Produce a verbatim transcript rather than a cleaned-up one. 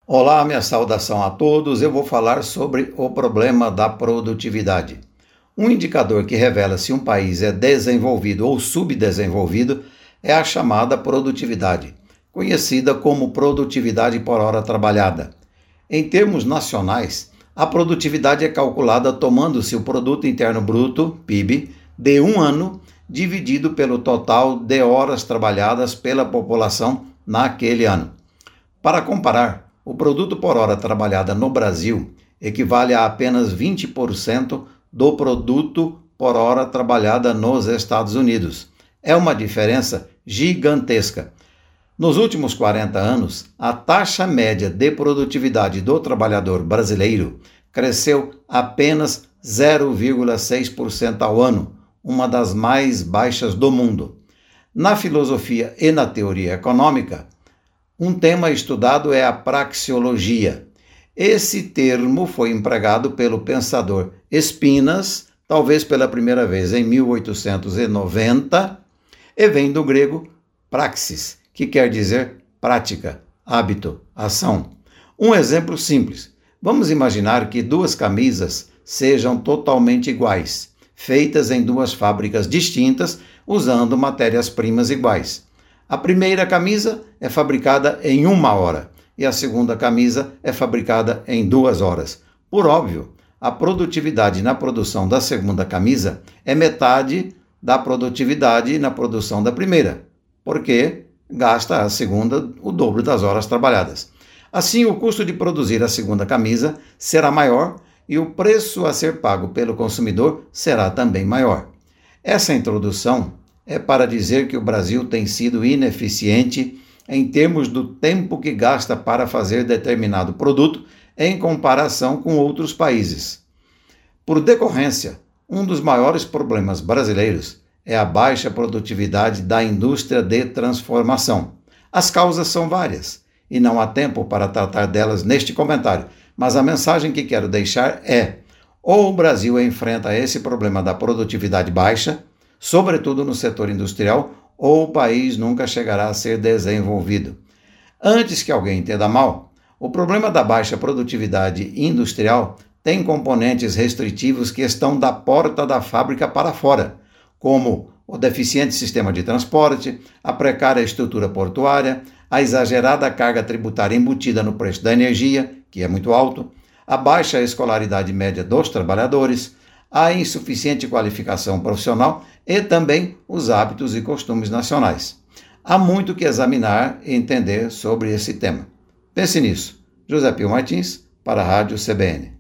Olá, minha saudação a todos. Eu vou falar sobre o problema da produtividade. Um indicador que revela se um país é desenvolvido ou subdesenvolvido é a chamada produtividade, conhecida como produtividade por hora trabalhada. Em termos nacionais, a produtividade é calculada tomando-se o Produto Interno Bruto, P I B, de um ano dividido pelo total de horas trabalhadas pela população naquele ano. Para comparar, o produto por hora trabalhada no Brasil equivale a apenas vinte por cento do produto por hora trabalhada nos Estados Unidos. É uma diferença gigantesca. Nos últimos quarenta anos, a taxa média de produtividade do trabalhador brasileiro cresceu apenas zero vírgula seis por cento ao ano, uma das mais baixas do mundo. Na filosofia e na teoria econômica, um tema estudado é a praxeologia. Esse termo foi empregado pelo pensador Espinas, talvez pela primeira vez em mil oitocentos e noventa, e vem do grego praxis, que quer dizer prática, hábito, ação. Um exemplo simples. Vamos imaginar que duas camisas sejam totalmente iguais, feitas em duas fábricas distintas, usando matérias-primas iguais. A primeira camisa é fabricada em uma hora e a segunda camisa é fabricada em duas horas. Por óbvio, a produtividade na produção da segunda camisa é metade da produtividade na produção da primeira, porque gasta a segunda o dobro das horas trabalhadas. Assim, o custo de produzir a segunda camisa será maior e o preço a ser pago pelo consumidor será também maior. Essa introdução é para dizer que o Brasil tem sido ineficiente em termos do tempo que gasta para fazer determinado produto em comparação com outros países. Por decorrência, um dos maiores problemas brasileiros é a baixa produtividade da indústria de transformação. As causas são várias e não há tempo para tratar delas neste comentário, mas a mensagem que quero deixar é: ou o Brasil enfrenta esse problema da produtividade baixa, sobretudo no setor industrial, ou o país nunca chegará a ser desenvolvido. Antes que alguém entenda mal, o problema da baixa produtividade industrial tem componentes restritivos que estão da porta da fábrica para fora, como o deficiente sistema de transporte, a precária estrutura portuária, a exagerada carga tributária embutida no preço da energia, que é muito alto, a baixa escolaridade média dos trabalhadores, a insuficiente qualificação profissional e também os hábitos e costumes nacionais. Há muito que examinar e entender sobre esse tema. Pense nisso. José Pio Martins, para a Rádio C B N.